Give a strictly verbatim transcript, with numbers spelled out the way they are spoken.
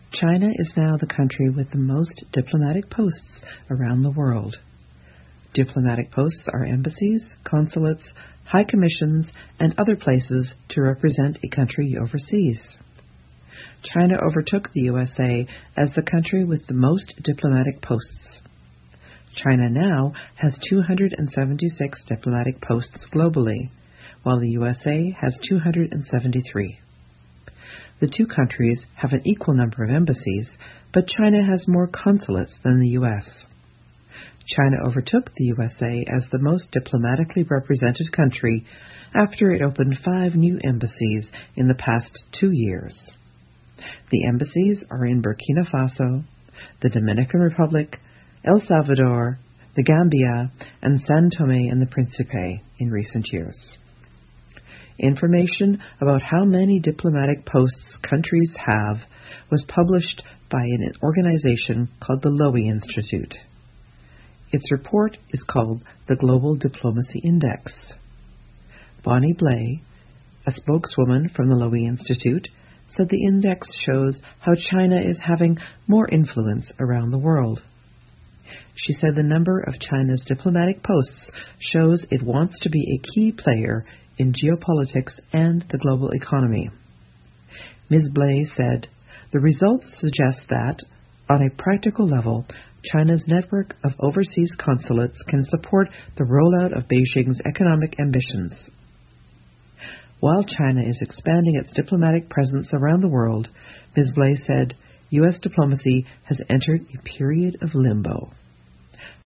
China is now the country with the most diplomatic posts around the world. Diplomatic posts are embassies, consulates, high commissions, and other places to represent a country overseas. China overtook the U S A as the country with the most diplomatic posts. China now has two hundred seventy-six diplomatic posts globally, while the U S A has two hundred seventy-three. The two countries have an equal number of embassies, but China has more consulates than the U S. China overtook the U S A as the most diplomatically represented country after it opened five new embassies in the past two years. The embassies are in Burkina Faso, the Dominican Republic, El Salvador, the Gambia, and São Tomé and the Príncipe in recent years. Information about how many diplomatic posts countries have was published by an organization called the Lowy Institute. Its report is called the Global Diplomacy Index. Bonnie Blay, a spokeswoman from the Lowy Institute, said the index shows how China is having more influence around the world. She said the number of China's diplomatic posts shows it wants to be a key player in geopolitics and the global economy. Miz Blay said, "The results suggest that, on a practical level, China's network of overseas consulates can support the rollout of Beijing's economic ambitions." While China is expanding its diplomatic presence around the world, Miz Blay said, U S diplomacy has entered a period of limbo.